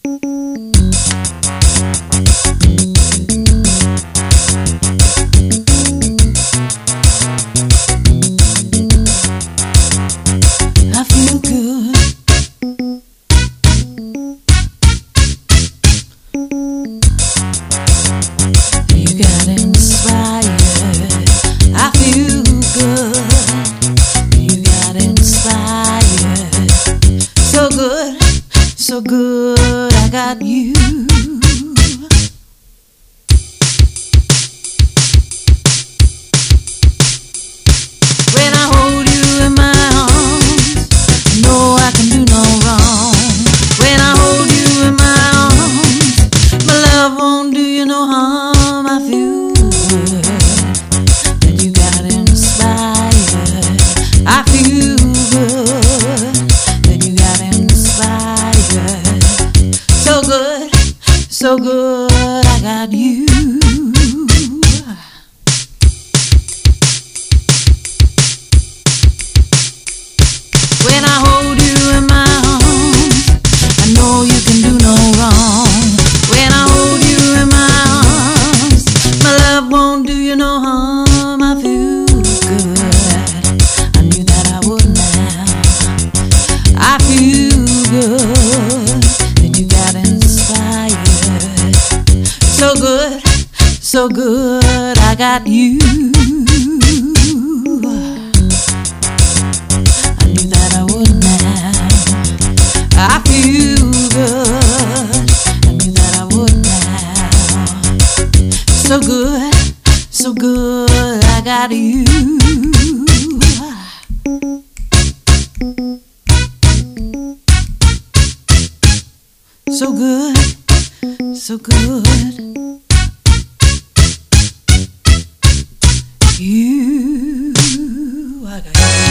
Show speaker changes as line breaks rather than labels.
So good, I got you. When I hold you in my arms, I know I can do no wrong. When I hold you in my arms, my love won't do you no harm. I feel good that you got inspired. I feel good that you got inspired. So good, I got you. When I hold you in my arms, I know you can do no wrong. When I hold you in my arms, my love won't do you no harm. I feel good, I knew that I would now. I feel good that you got inspired. So good, I got you. I knew that I would now. I feel good, I knew that I would now. So good, I got you. So good, you, I got you.